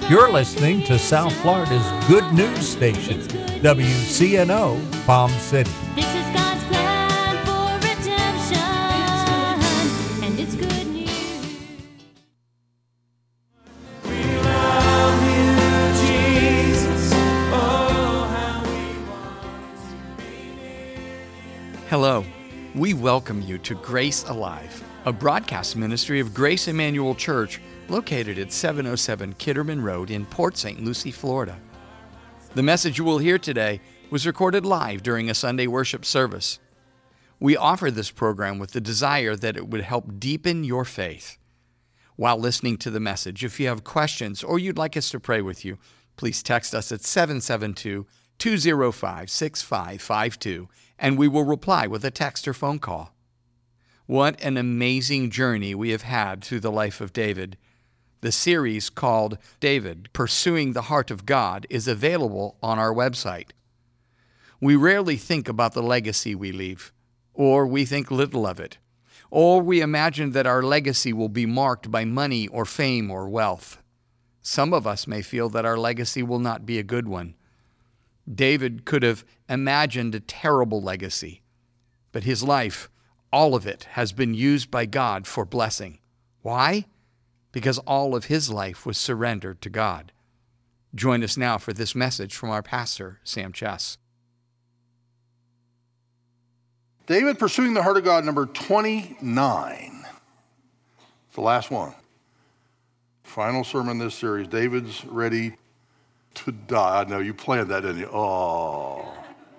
You're listening to South Florida's good news station, WCNO Palm City. This is God's plan for redemption, and it's good news. We love you, Jesus. Oh, how we want to be near you. Hello. We welcome you to Grace Alive, a broadcast ministry of Grace Emmanuel Church located at 707 Kitterman Road in Port St. Lucie, Florida. The message you will hear today was recorded live during a Sunday worship service. We offer this program with the desire that it would help deepen your faith. While listening to the message, if you have questions or you'd like us to pray with you, please text us at 772-205-6552, and we will reply with a text or phone call. What an amazing journey we have had through the life of David. The series called David, Pursuing the Heart of God is available on our website. We rarely think about the legacy we leave, or we think little of it, or we imagine that our legacy will be marked by money or fame or wealth. Some of us may feel that our legacy will not be a good one. David could have imagined a terrible legacy, but his life, all of it, has been used by God for blessing. Why? Because all of his life was surrendered to God. Join us now for this message from our pastor, Sam Chess. David, Pursuing the Heart of God, number 29. It's the last one. Final sermon in this series. David's ready to die. I know you planned that, didn't you? Oh.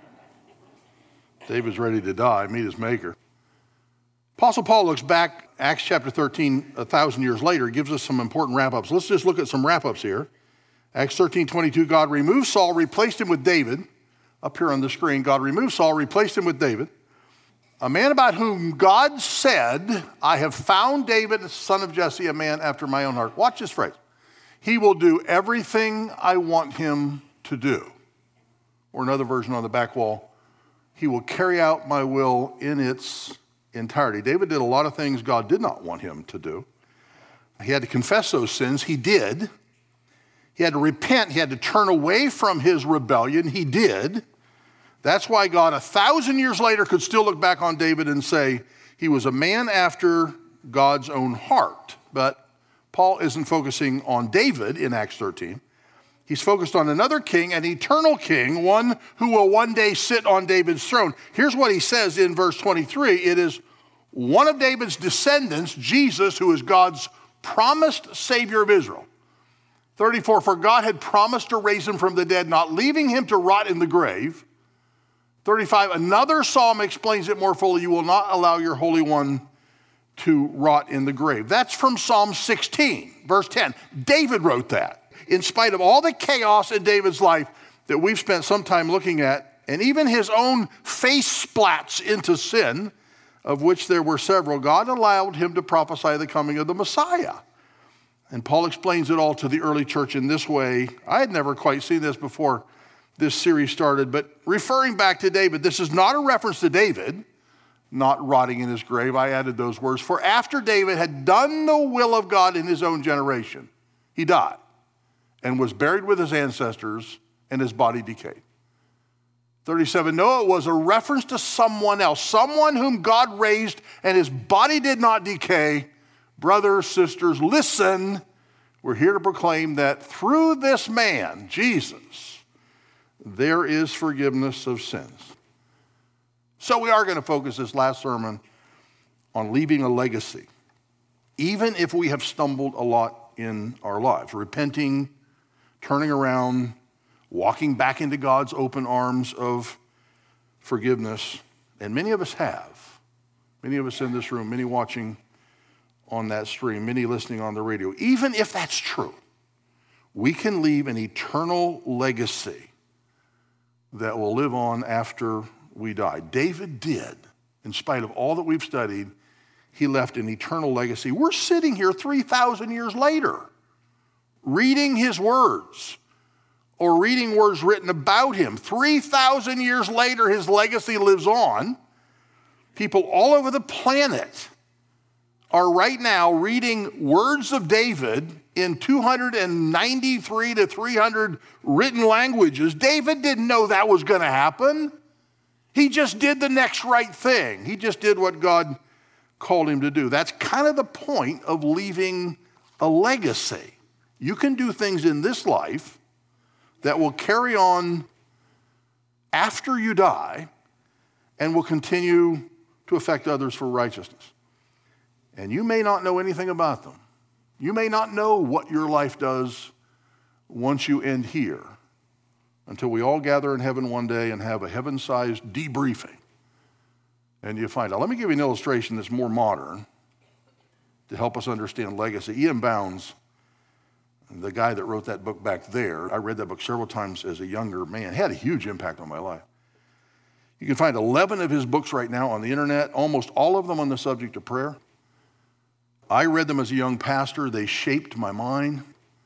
David's ready to die, meet his maker. Apostle Paul looks back, Acts chapter 13, 1,000 years later, gives us some important wrap-ups. Let's just look at some wrap-ups here. Acts 13:22, God removed Saul, replaced him with David. Up here on the screen, God removed Saul, replaced him with David, a man about whom God said, I have found David, son of Jesse, a man after my own heart. Watch this phrase. He will do everything I want him to do. Or another version on the back wall, he will carry out my will in its entirety. David did a lot of things God did not want him to do. He had to confess those sins. He did. He had to repent. He had to turn away from his rebellion. He did. That's why God 1,000 years later could still look back on David and say he was a man after God's own heart. But Paul isn't focusing on David in Acts 13. He's focused on another king, an eternal king, one who will one day sit on David's throne. Here's what he says in verse 23. It is one of David's descendants, Jesus, who is God's promised Savior of Israel. 34, for God had promised to raise him from the dead, not leaving him to rot in the grave. 35, another psalm explains it more fully. You will not allow your Holy One to rot in the grave. That's from Psalm 16, verse 10. David wrote that. In spite of all the chaos in David's life that we've spent some time looking at, and even his own face splats into sin, of which there were several, God allowed him to prophesy the coming of the Messiah. And Paul explains it all to the early church in this way. I had never quite seen this before this series started, but referring back to David, this is not a reference to David not rotting in his grave. I added those words. For after David had done the will of God in his own generation, he died and was buried with his ancestors, and his body decayed. 37, no, it was a reference to someone else, someone whom God raised, and his body did not decay. Brothers, sisters, listen. We're here to proclaim that through this man, Jesus, there is forgiveness of sins. So we are going to focus this last sermon on leaving a legacy, even if we have stumbled a lot in our lives, repenting, turning around, walking back into God's open arms of forgiveness. And many of us have. Many of us in this room, many watching on that stream, many listening on the radio. Even if that's true, we can leave an eternal legacy that will live on after we die. David did. In spite of all that we've studied, he left an eternal legacy. We're sitting here 3,000 years later, reading his words or reading words written about him. 3,000 years later, his legacy lives on. People all over the planet are right now reading words of David in 293 to 300 written languages. David didn't know that was going to happen. He just did the next right thing. He just did what God called him to do. That's kind of the point of leaving a legacy. You can do things in this life that will carry on after you die and will continue to affect others for righteousness. And you may not know anything about them. You may not know what your life does once you end here until we all gather in heaven one day and have a heaven-sized debriefing. And you find out. Let me give you an illustration that's more modern to help us understand legacy. E.M. Bounds, the guy that wrote that book back there, I read that book several times as a younger man. It had a huge impact on my life. You can find 11 of his books right now on the internet, almost all of them on the subject of prayer. I read them as a young pastor. They shaped my mind.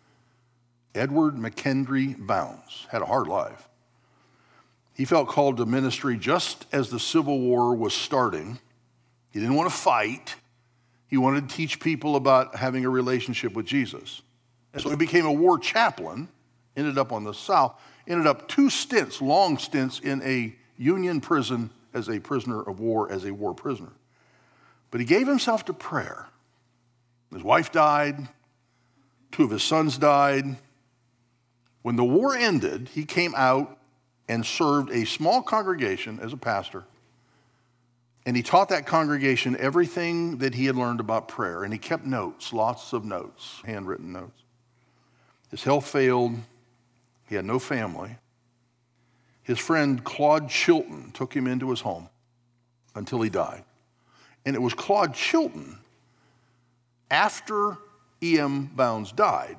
Edward McKendry Bounds had a hard life. He felt called to ministry just as the Civil War was starting. He didn't want to fight. He wanted to teach people about having a relationship with Jesus. And so he became a war chaplain, ended up on the South, ended up 2 stints, long stints in a Union prison as a prisoner of war, as a war prisoner. But he gave himself to prayer. His wife died. 2 of his sons died. When the war ended, he came out and served a small congregation as a pastor. And he taught that congregation everything that he had learned about prayer. And he kept notes, lots of notes, handwritten notes. His health failed. He had no family. His friend Claude Chilton took him into his home until he died. And it was Claude Chilton, after E.M. Bounds died,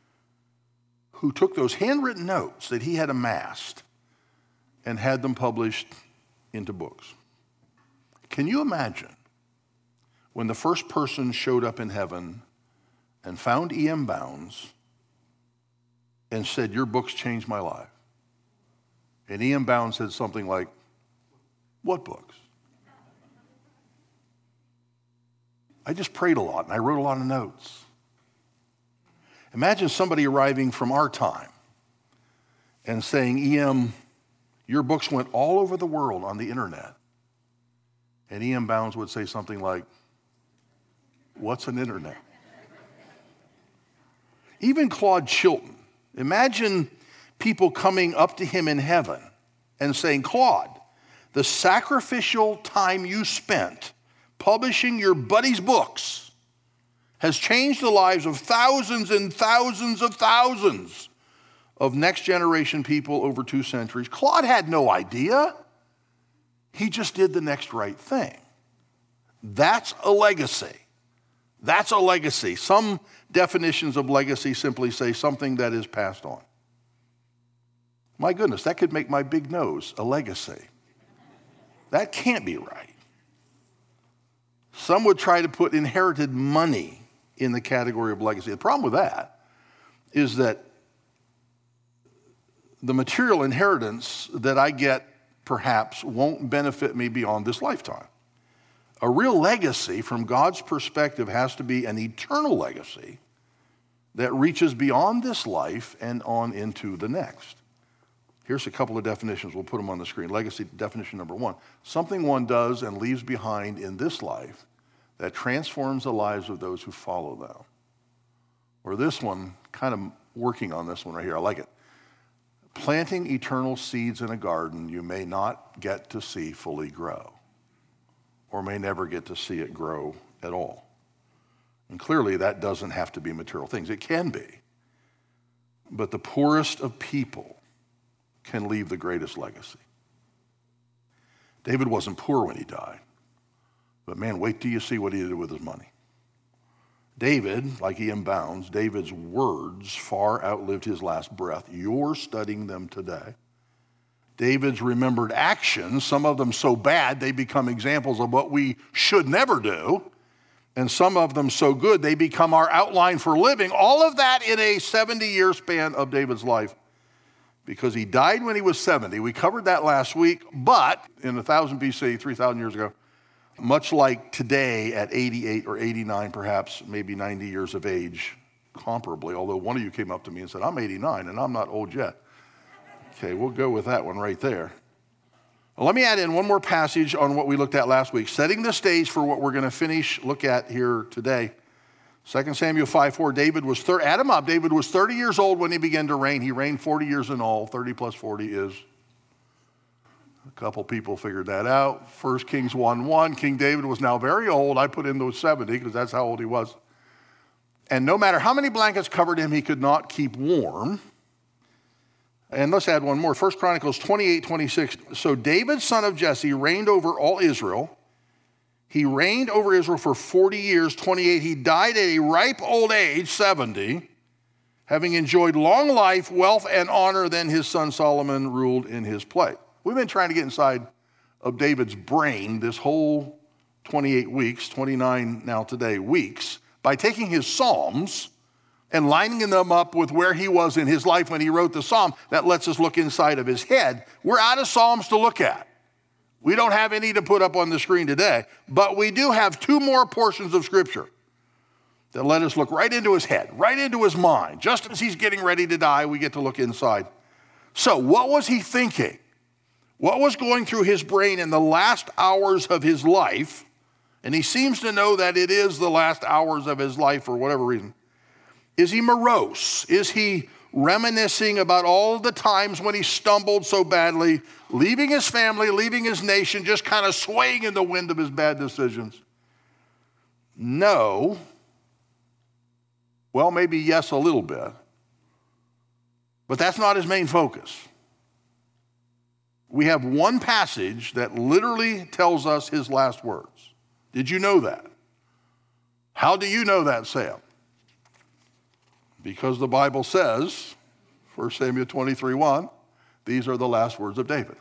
who took those handwritten notes that he had amassed and had them published into books. Can you imagine when the first person showed up in heaven and found E.M. Bounds and said, "Your books changed my life"? And E.M. Bounds said something like, "What books?" I just prayed a lot and I wrote a lot of notes. Imagine somebody arriving from our time and saying, "E.M., your books went all over the world on the internet." And E.M. Bounds would say something like, "What's an internet?" Even Claude Chilton, imagine people coming up to him in heaven and saying, "Claude, the sacrificial time you spent publishing your buddy's books has changed the lives of thousands and thousands of thousands of next generation people over 2 centuries. Claude had no idea. He just did the next right thing." That's a legacy. That's a legacy. Some definitions of legacy simply say something that is passed on. My goodness, that could make my big nose a legacy. That can't be right. Some would try to put inherited money in the category of legacy. The problem with that is that the material inheritance that I get perhaps won't benefit me beyond this lifetime. A real legacy from God's perspective has to be an eternal legacy that reaches beyond this life and on into the next. Here's a couple of definitions. We'll put them on the screen. Legacy definition number 1. Something one does and leaves behind in this life that transforms the lives of those who follow them. Or this one, kind of working on this one right here. I like it. Planting eternal seeds in a garden you may not get to see fully grow, or may never get to see it grow at all. And clearly that doesn't have to be material things. It can be. But the poorest of people can leave the greatest legacy. David wasn't poor when he died. But man, wait till you see what he did with his money. David, like E.M. Bounds, David's words far outlived his last breath. You're studying them today. David's remembered actions, some of them so bad they become examples of what we should never do, and some of them so good they become our outline for living. All of that in a 70-year span of David's life, because he died when he was 70. We covered that last week, but in 1000 BC, 3,000 years ago, much like today at 88 or 89, perhaps maybe 90 years of age, comparably, although one of you came up to me and said, I'm 89 and I'm not old yet. Okay, we'll go with that one right there. Well, let me add in one more passage on what we looked at last week, setting the stage for what we're going to look at here today. 2 Samuel 5:4, David was 30 years old when he began to reign. He reigned 40 years in all. 30 plus 40 is, a couple people figured that out. 1 Kings 1:1, King David was now very old. I put in those 70 because that's how old he was. And no matter how many blankets covered him, he could not keep warm. And let's add one more. 1 Chronicles 28:26. So David, son of Jesse, reigned over all Israel. He reigned over Israel for 40 years, 28. He died at a ripe old age, 70, having enjoyed long life, wealth, and honor. Then his son Solomon ruled in his place. We've been trying to get inside of David's brain this whole 28 weeks, 29 now today weeks, by taking his Psalms and lining them up with where he was in his life when he wrote the Psalm. That lets us look inside of his head. We're out of Psalms to look at. We don't have any to put up on the screen today, but we do have two more portions of Scripture that let us look right into his head, right into his mind. Just as he's getting ready to die, we get to look inside. So what was he thinking? What was going through his brain in the last hours of his life? And he seems to know that it is the last hours of his life for whatever reason. Is he morose? Is he reminiscing about all the times when he stumbled so badly, leaving his family, leaving his nation, just kind of swaying in the wind of his bad decisions? No. Well, maybe yes, a little bit. But that's not his main focus. We have one passage that literally tells us his last words. Did you know that? How do you know that, Sam? Because the Bible says, 1 Samuel 23:1, these are the last words of David.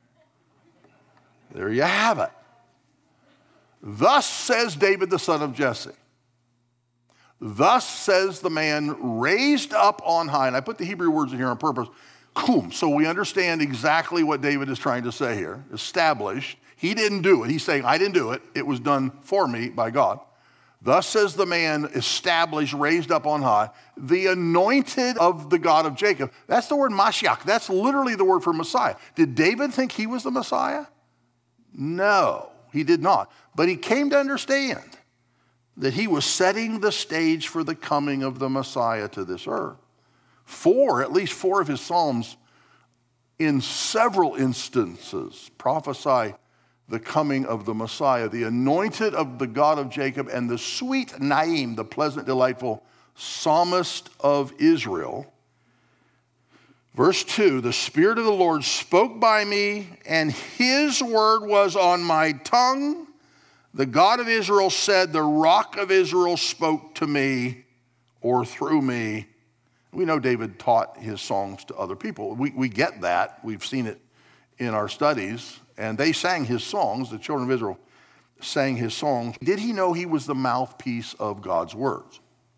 There you have it. Thus says David, the son of Jesse. Thus says the man raised up on high. And I put the Hebrew words in here on purpose. Kum. So we understand exactly what David is trying to say here. Established. He didn't do it. He's saying, I didn't do it. It was done for me by God. Thus says the man established, raised up on high, the anointed of the God of Jacob. That's the word Mashiach. That's literally the word for Messiah. Did David think he was the Messiah? No, he did not. But he came to understand that he was setting the stage for the coming of the Messiah to this earth. At least four of his Psalms in several instances prophesy the coming of the Messiah, the anointed of the God of Jacob, and the sweet Naim, the pleasant, delightful psalmist of Israel. Verse 2, the Spirit of the Lord spoke by me, and his word was on my tongue. The God of Israel said, the Rock of Israel spoke to me, or through me. We know David taught his songs to other people. We get that. We've seen it in our studies. And they sang his songs. The children of Israel sang his songs. Did he know he was the mouthpiece of God's words?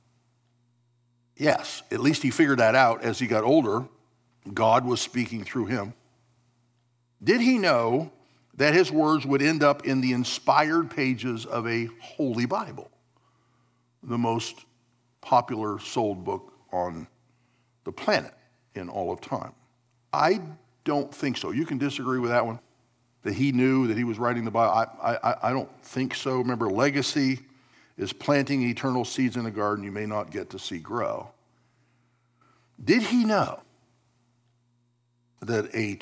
Yes. At least he figured that out as he got older. God was speaking through him. Did he know that his words would end up in the inspired pages of a holy Bible, the most popular sold book on the planet in all of time? I don't think so. You can disagree with that one, that he knew that he was writing the Bible. I don't think so. Remember, legacy is planting eternal seeds in a garden you may not get to see grow. Did he know that a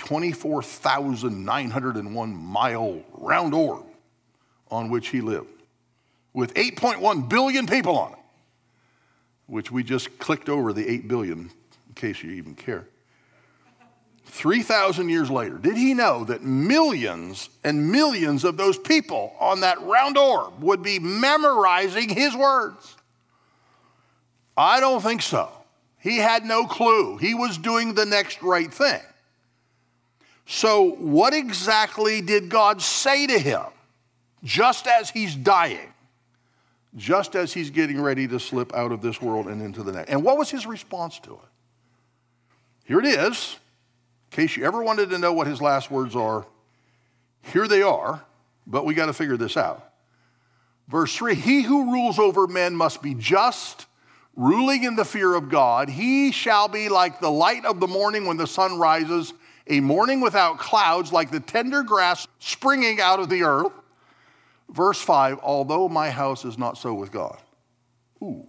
24,901 mile round orb on which he lived, with 8.1 billion people on it, which we just clicked over the 8 billion, in case you even care, 3,000 years later, did he know that millions and millions of those people on that round orb would be memorizing his words? I don't think so. He had no clue. He was doing the next right thing. So what exactly did God say to him just as he's dying, just as he's getting ready to slip out of this world and into the next? And what was his response to it? Here it is. In case you ever wanted to know what his last words are, here they are. But we got to figure this out. Verse 3, he who rules over men must be just, ruling in the fear of God. He shall be like the light of the morning when the sun rises, a morning without clouds, like the tender grass springing out of the earth. Verse 5, although my house is not so with God. Ooh.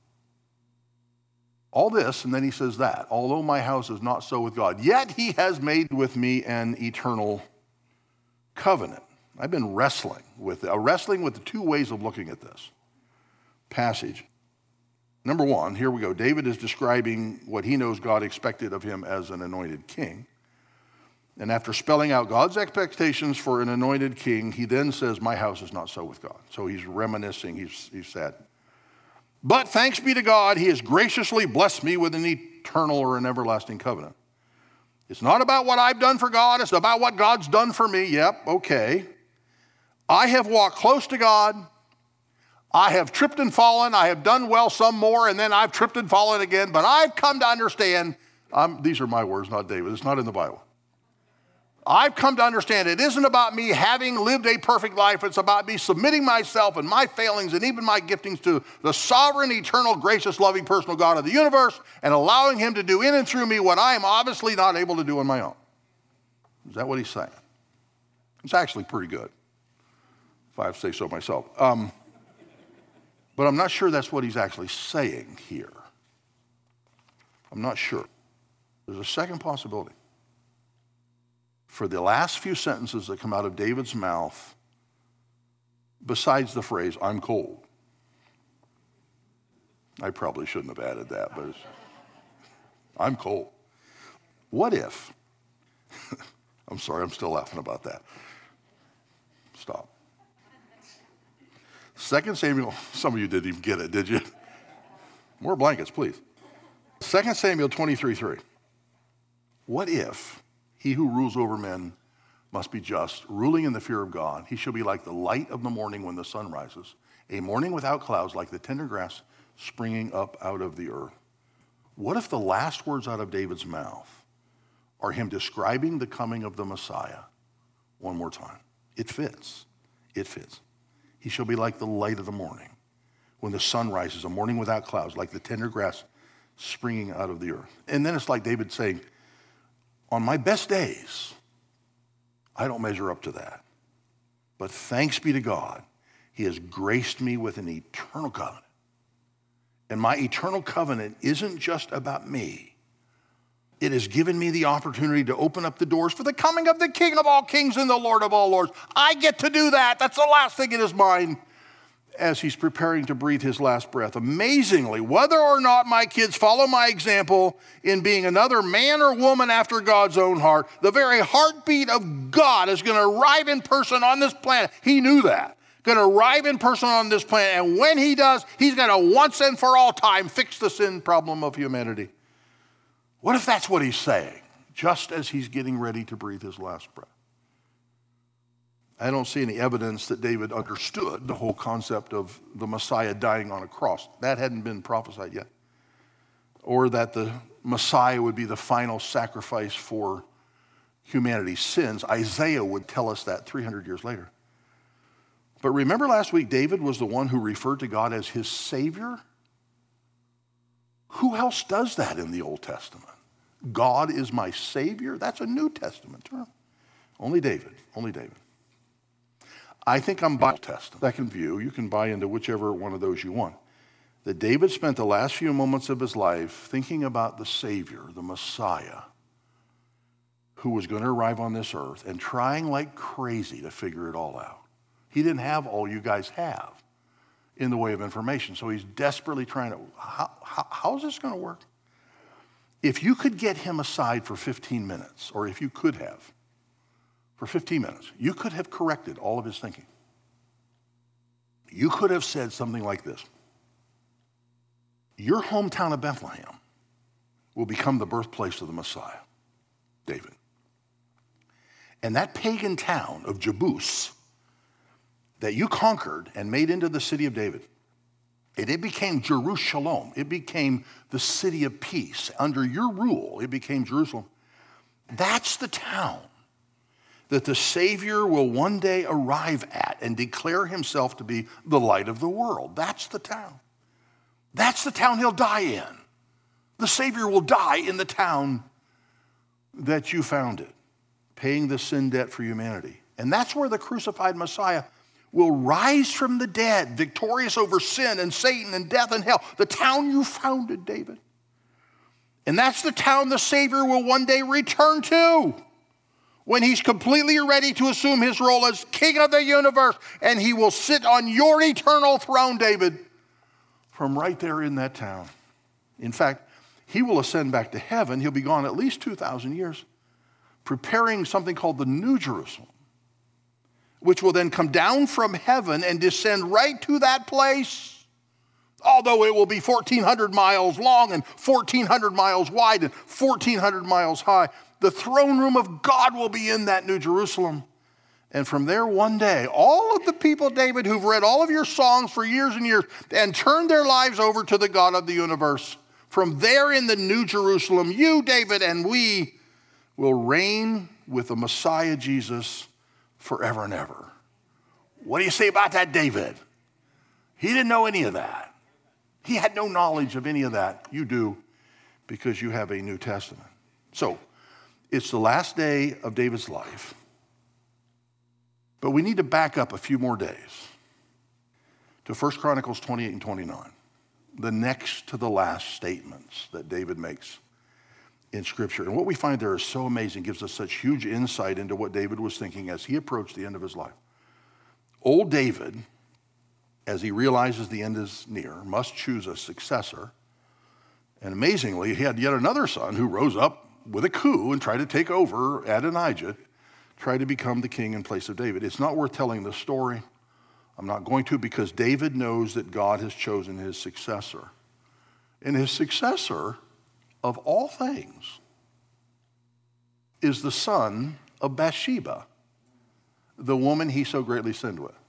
All this, and then he says that, although my house is not so with God, yet he has made with me an eternal covenant. I've been wrestling with the two ways of looking at this passage. Number one, here we go. David is describing what he knows God expected of him as an anointed king. And after spelling out God's expectations for an anointed king, he then says, my house is not so with God. So he's reminiscing, he's sad. But thanks be to God, he has graciously blessed me with an eternal or an everlasting covenant. It's not about what I've done for God, it's about what God's done for me. Yep, okay. I have walked close to God. I have tripped and fallen. I have done well some more, and then I've tripped and fallen again. But I've come to understand, these are my words, not David. It's not in the Bible. I've come to understand it isn't about me having lived a perfect life. It's about me submitting myself and my failings and even my giftings to the sovereign, eternal, gracious, loving, personal God of the universe and allowing him to do in and through me what I am obviously not able to do on my own. Is that what he's saying? It's actually pretty good, if I have to say so myself. But I'm not sure that's what he's actually saying here. I'm not sure. There's a second possibility. For the last few sentences that come out of David's mouth, besides the phrase, I'm cold. I probably shouldn't have added that, but I'm cold. What if, I'm sorry, I'm still laughing about that. Stop. 2 Samuel, some of you didn't even get it, did you? More blankets, please. 2 Samuel 23:3. What if he who rules over men must be just, ruling in the fear of God? He shall be like the light of the morning when the sun rises, a morning without clouds, like the tender grass springing up out of the earth. What if the last words out of David's mouth are him describing the coming of the Messiah one more time? It fits. It fits. He shall be like the light of the morning when the sun rises, a morning without clouds, like the tender grass springing out of the earth. And then it's like David saying, on my best days, I don't measure up to that. But thanks be to God, he has graced me with an eternal covenant. And my eternal covenant isn't just about me. It has given me the opportunity to open up the doors for the coming of the King of all kings and the Lord of all lords. I get to do that. That's the last thing in his mind as he's preparing to breathe his last breath. Amazingly, whether or not my kids follow my example in being another man or woman after God's own heart, the very heartbeat of God is going to arrive in person on this planet. He knew that. Going to arrive in person on this planet. And when he does, he's going to once and for all time fix the sin problem of humanity. What if that's what he's saying, just as he's getting ready to breathe his last breath? I don't see any evidence that David understood the whole concept of the Messiah dying on a cross. That hadn't been prophesied yet. Or that the Messiah would be the final sacrifice for humanity's sins. Isaiah would tell us that 300 years later. But remember last week, David was the one who referred to God as his Savior? Who else does that in the Old Testament? God is my Savior? That's a New Testament term. Only David, only David. I think I'm Bible Testament. Second view, you can buy into whichever one of those you want. That David spent the last few moments of his life thinking about the Savior, the Messiah, who was going to arrive on this earth and trying like crazy to figure it all out. He didn't have all you guys have in the way of information. So he's desperately trying to, how is this going to work? If you could get him aside for 15 minutes, or if you could have, for 15 minutes, you could have corrected all of his thinking. You could have said something like this. Your hometown of Bethlehem will become the birthplace of the Messiah, David. And that pagan town of Jebus that you conquered and made into the city of David, it became Jerusalem. It became the city of peace. Under your rule, it became Jerusalem. That's the town that the Savior will one day arrive at and declare himself to be the light of the world. That's the town. That's the town he'll die in. The Savior will die in the town that you founded, paying the sin debt for humanity. And that's where the crucified Messiah will rise from the dead, victorious over sin and Satan and death and hell. The town you founded, David. And that's the town the Savior will one day return to when he's completely ready to assume his role as King of the universe. And he will sit on your eternal throne, David, from right there in that town. In fact, he will ascend back to heaven. He'll be gone at least 2,000 years, preparing something called the New Jerusalem, which will then come down from heaven and descend right to that place. Although it will be 1,400 miles long and 1,400 miles wide and 1,400 miles high, the throne room of God will be in that New Jerusalem. And from there one day, all of the people, David, who've read all of your songs for years and years and turned their lives over to the God of the universe, from there in the New Jerusalem, you, David, and we will reign with the Messiah Jesus forever and ever. What do you say about that, David? He didn't know any of that. He had no knowledge of any of that. You do, because you have a New Testament. So, it's the last day of David's life. But we need to back up a few more days to 1 Chronicles 28 and 29, the next to the last statements that David makes in Scripture. And what we find there is so amazing, gives us such huge insight into what David was thinking as he approached the end of his life. Old David, as he realizes the end is near, must choose a successor. And amazingly, he had yet another son who rose up with a coup and tried to take over Adonijah, tried to become the king in place of David. It's not worth telling this story. I'm not going to, because David knows that God has chosen his successor. And his successor, of all things, is the son of Bathsheba, the woman he so greatly sinned with.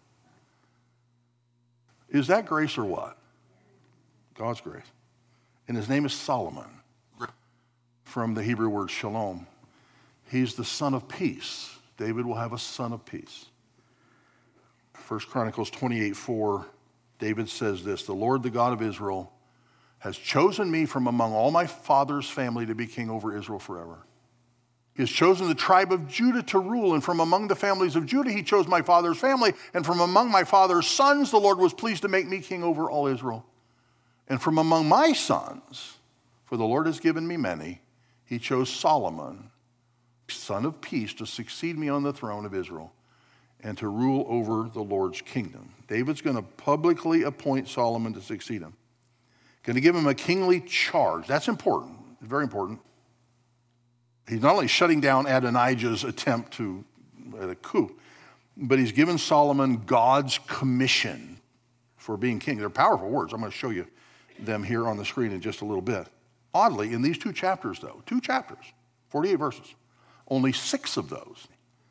Is that grace or what? God's grace. And his name is Solomon, from the Hebrew word shalom. He's the son of peace. David will have a son of peace. 1 Chronicles 28:4, David says this, "The Lord, the God of Israel, has chosen me from among all my father's family to be king over Israel forever. He has chosen the tribe of Judah to rule, and from among the families of Judah he chose my father's family, and from among my father's sons the Lord was pleased to make me king over all Israel. And from among my sons, for the Lord has given me many, he chose Solomon, son of peace, to succeed me on the throne of Israel and to rule over the Lord's kingdom." David's going to publicly appoint Solomon to succeed him. Going to give him a kingly charge. That's important, very important. He's not only shutting down Adonijah's attempt to a coup, but he's given Solomon God's commission for being king. They're powerful words. I'm going to show you them here on the screen in just a little bit. Oddly, in these 2 chapters, though, 2 chapters, 48 verses, only 6 of those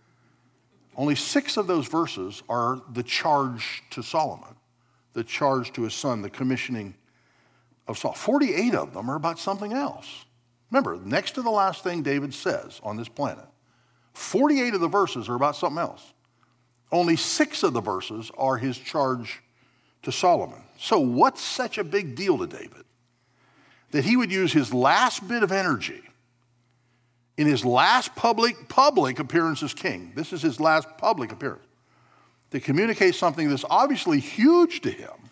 verses are the charge to Solomon, the charge to his son, the commissioning of Saul. 48 of them are about something else. Remember, next to the last thing David says on this planet, 48 of the verses are about something else. Only 6 of the verses are his charge to Solomon. So what's such a big deal to David that he would use his last bit of energy in his last public appearance as king? This is his last public appearance, to communicate something that's obviously huge to him.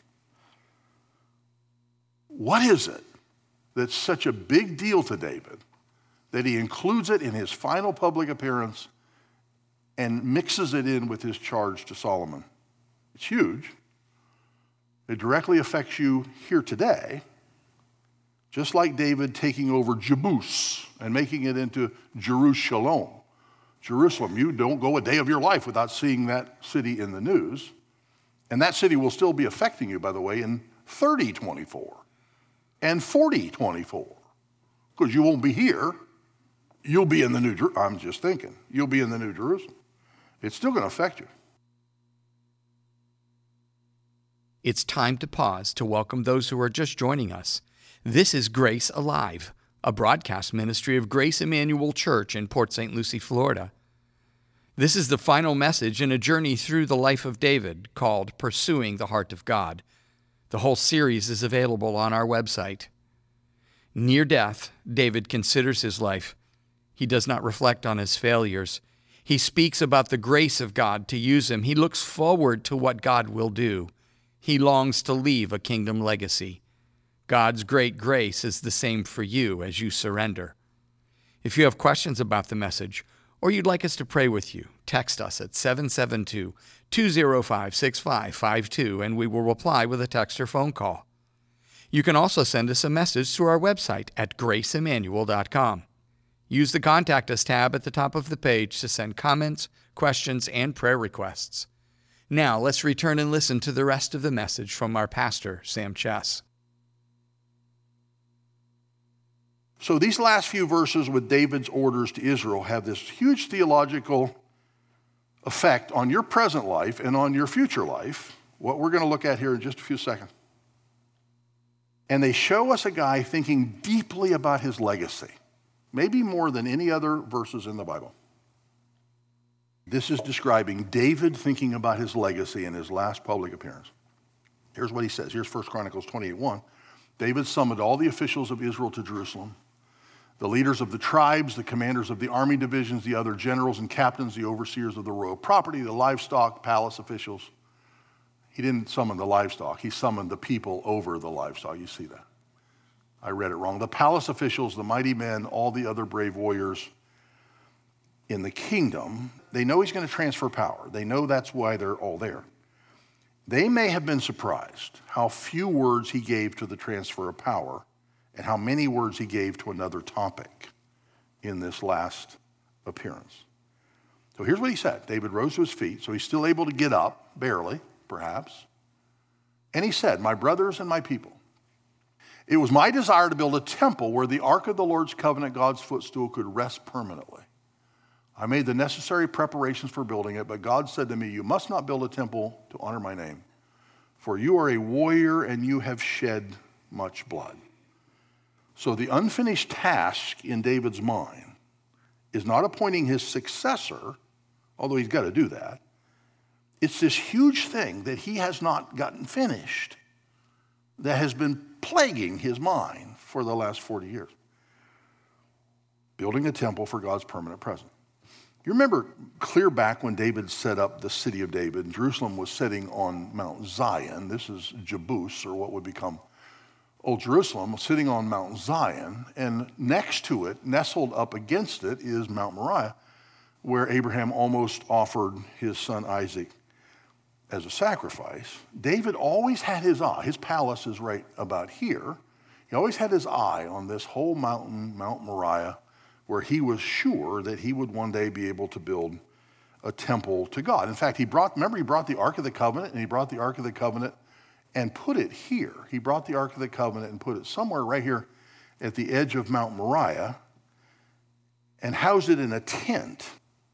What is it that's such a big deal to David that he includes it in his final public appearance and mixes it in with his charge to Solomon? It's huge. It directly affects you here today, just like David taking over Jebus and making it into Jerusalem. Jerusalem, you don't go a day of your life without seeing that city in the news. And that city will still be affecting you, by the way, in 3024 and 4024, because you won't be here. You'll be in the New Jerusalem. I'm just thinking. You'll be in the New Jerusalem. It's still going to affect you. It's time to pause to welcome those who are just joining us. This is Grace Alive, a broadcast ministry of Grace Emmanuel Church in Port St. Lucie, Florida. This is the final message in a journey through the life of David called Pursuing the Heart of God. The whole series is available on our website. Near death, David considers his life. He does not reflect on his failures. He speaks about the grace of God to use him. He looks forward to what God will do. He longs to leave a kingdom legacy. God's great grace is the same for you as you surrender. If you have questions about the message, or you'd like us to pray with you, text us at 772-205-6552, and we will reply with a text or phone call. You can also send us a message through our website at graceemmanuel.com. Use the Contact Us tab at the top of the page to send comments, questions, and prayer requests. Now, let's return and listen to the rest of the message from our pastor, Sam Chess. So these last few verses with David's orders to Israel have this huge theological effect on your present life and on your future life, what we're going to look at here in just a few seconds. And they show us a guy thinking deeply about his legacy, maybe more than any other verses in the Bible. This is describing David thinking about his legacy in his last public appearance. Here's what he says. Here's 1 Chronicles 28:1. David summoned all the officials of Israel to Jerusalem, the leaders of the tribes, the commanders of the army divisions, the other generals and captains, the overseers of the royal property, the livestock, palace officials. He didn't summon the livestock. He summoned the people over the livestock. You see that? I read it wrong. The palace officials, the mighty men, all the other brave warriors in the kingdom. They know he's going to transfer power. They know that's why they're all there. They may have been surprised how few words he gave to the transfer of power and how many words he gave to another topic in this last appearance. So here's what he said. David rose to his feet, so he's still able to get up, barely, perhaps. And he said, "My brothers and my people, it was my desire to build a temple where the ark of the Lord's covenant, God's footstool, could rest permanently. I made the necessary preparations for building it, but God said to me, 'You must not build a temple to honor my name, for you are a warrior and you have shed much blood.'" So the unfinished task in David's mind is not appointing his successor, although he's got to do that. It's this huge thing that he has not gotten finished that has been plaguing his mind for the last 40 years. Building a temple for God's permanent presence. You remember clear back when David set up the city of David, Jerusalem was sitting on Mount Zion. This is Jebus, or what would become Old Jerusalem, sitting on Mount Zion. And next to it, nestled up against it, is Mount Moriah, where Abraham almost offered his son Isaac as a sacrifice. David always had his eye. His palace is right about here. He always had his eye on this whole mountain, Mount Moriah, where he was sure that he would one day be able to build a temple to God. In fact, he brought the Ark of the Covenant, and he brought the Ark of the Covenant and put it here. He brought the Ark of the Covenant and put it somewhere right here at the edge of Mount Moriah and housed it in a tent.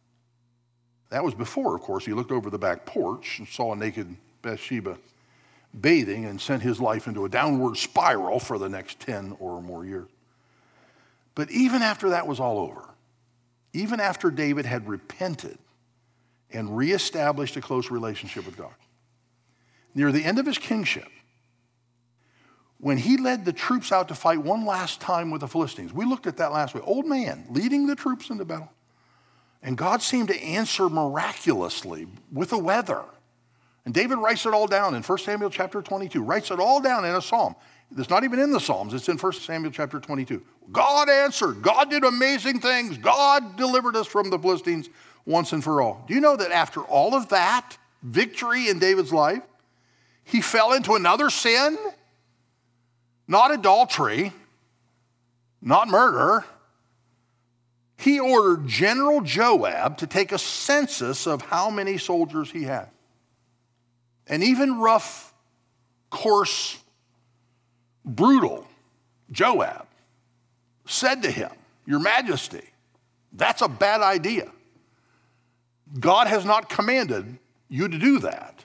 That was before, of course, he looked over the back porch and saw a naked Bathsheba bathing and sent his life into a downward spiral for the next 10 or more years. But even after that was all over, even after David had repented and reestablished a close relationship with God, near the end of his kingship, when he led the troops out to fight one last time with the Philistines, we looked at that last week, old man leading the troops into battle, and God seemed to answer miraculously with the weather. And David writes it all down in 1 Samuel chapter 22, writes it all down in a psalm. It's not even in the Psalms, it's in 1 Samuel chapter 22. God answered, God did amazing things, God delivered us from the Philistines once and for all. Do you know that after all of that victory in David's life, he fell into another sin? Not adultery, not murder. He ordered General Joab to take a census of how many soldiers he had. And even rough, coarse, brutal Joab said to him, "Your Majesty, that's a bad idea. God has not commanded you to do that."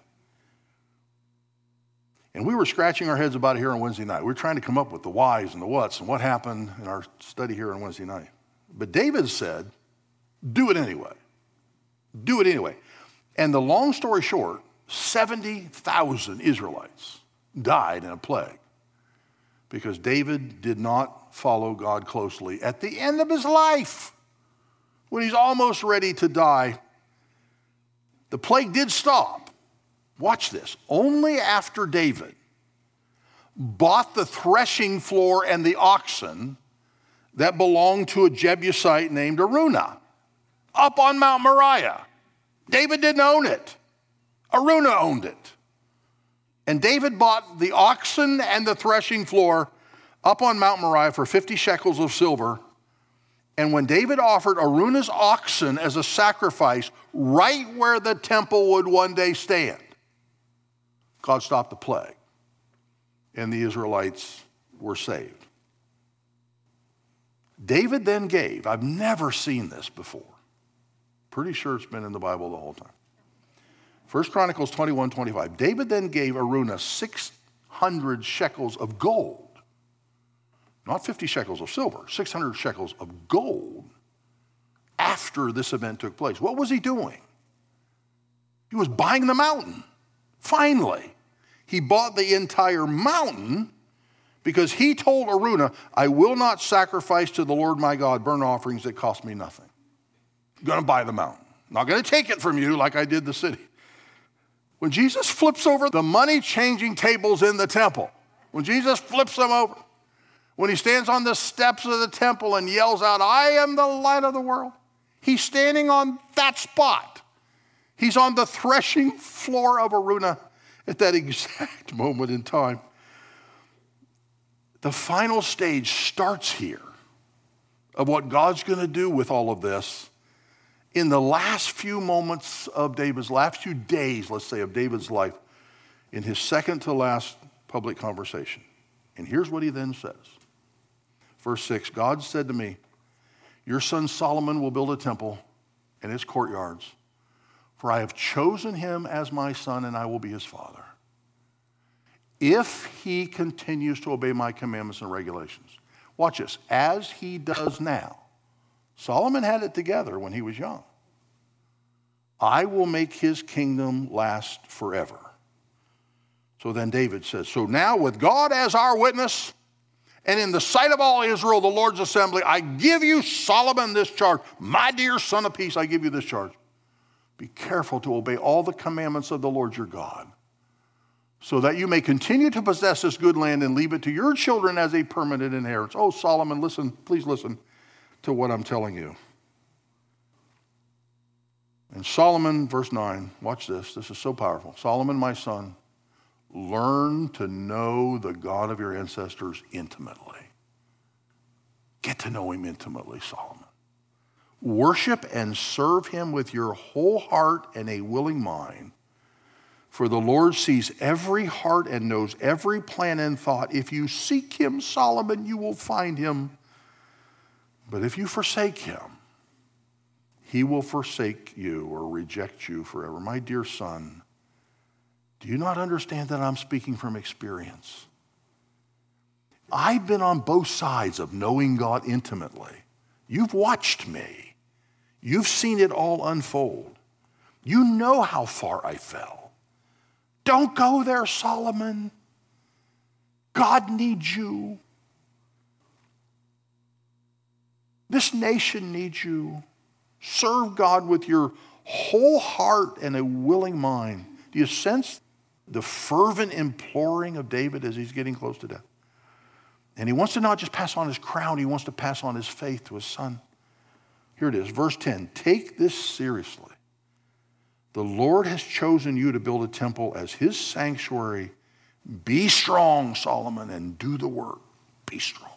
And we were scratching our heads about it here on Wednesday night. We were trying to come up with the whys and the whats and what happened in our study here on Wednesday night. But David said, "Do it anyway. do it anyway. And the long story short, 70,000 Israelites died in a plague because David did not follow God closely at the end of his life. When he's almost ready to die, the plague did stop. Watch this. Only after David bought the threshing floor and the oxen that belonged to a Jebusite named Araunah up on Mount Moriah. David didn't own it. Araunah owned it. And David bought the oxen and the threshing floor up on Mount Moriah for 50 shekels of silver. And when David offered Araunah's oxen as a sacrifice right where the temple would one day stand, God stopped the plague, and the Israelites were saved. David then gave, I've never seen this before. Pretty sure it's been in the Bible the whole time. 1 Chronicles 21:25. David then gave Araunah 600 shekels of gold. Not 50 shekels of silver, 600 shekels of gold after this event took place. What was he doing? He was buying the mountain. Finally, he bought the entire mountain because he told Araunah, I will not sacrifice to the Lord my God burnt offerings that cost me nothing. I'm going to buy the mountain. I'm not going to take it from you like I did the city. When Jesus flips over the money-changing tables in the temple, when Jesus flips them over, when he stands on the steps of the temple and yells out, I am the light of the world, he's standing on that spot. He's on the threshing floor of Araunah at that exact moment in time. The final stage starts here of what God's going to do with all of this in the last few moments of David's, last few days, let's say, of David's life, in his second to last public conversation. And here's what he then says. Verse 6, God said to me, your son Solomon will build a temple and its courtyards, for I have chosen him as my son and I will be his father. If he continues to obey my commandments and regulations. Watch this, as he does now. Solomon had it together when he was young. I will make his kingdom last forever. So then David says, so now with God as our witness, and in the sight of all Israel, the Lord's assembly, I give you, Solomon, this charge. My dear son of peace, I give you this charge. Be careful to obey all the commandments of the Lord your God, so that you may continue to possess this good land and leave it to your children as a permanent inheritance. Oh, Solomon, listen, please listen to what I'm telling you. And Solomon, verse 9, watch this. This is so powerful. Solomon, my son, learn to know the God of your ancestors intimately. Get to know him intimately, Solomon. Worship and serve him with your whole heart and a willing mind. For the Lord sees every heart and knows every plan and thought. If you seek him, Solomon, you will find him. But if you forsake him, he will forsake you or reject you forever. My dear son, do you not understand that I'm speaking from experience? I've been on both sides of knowing God intimately. You've watched me. You've seen it all unfold. You know how far I fell. Don't go there, Solomon. God needs you. This nation needs you. Serve God with your whole heart and a willing mind. Do you sense the fervent imploring of David as he's getting close to death? And he wants to not just pass on his crown, he wants to pass on his faith to his son. Here it is, verse 10. Take this seriously. The Lord has chosen you to build a temple as his sanctuary. Be strong, Solomon, and do the work. Be strong.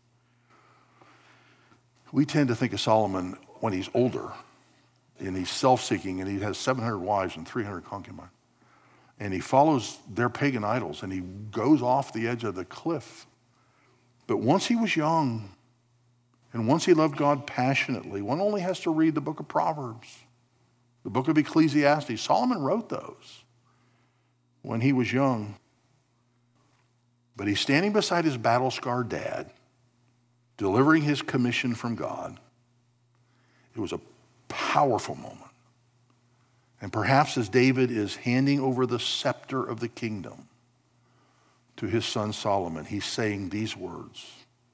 We tend to think of Solomon when he's older, and he's self-seeking, and he has 700 wives and 300 concubines. And he follows their pagan idols, and he goes off the edge of the cliff. But once he was young, and once he loved God passionately, one only has to read the book of Proverbs, the book of Ecclesiastes. Solomon wrote those when he was young. But he's standing beside his battle-scarred dad, delivering his commission from God. It was a powerful moment. And perhaps as David is handing over the scepter of the kingdom to his son Solomon, he's saying these words.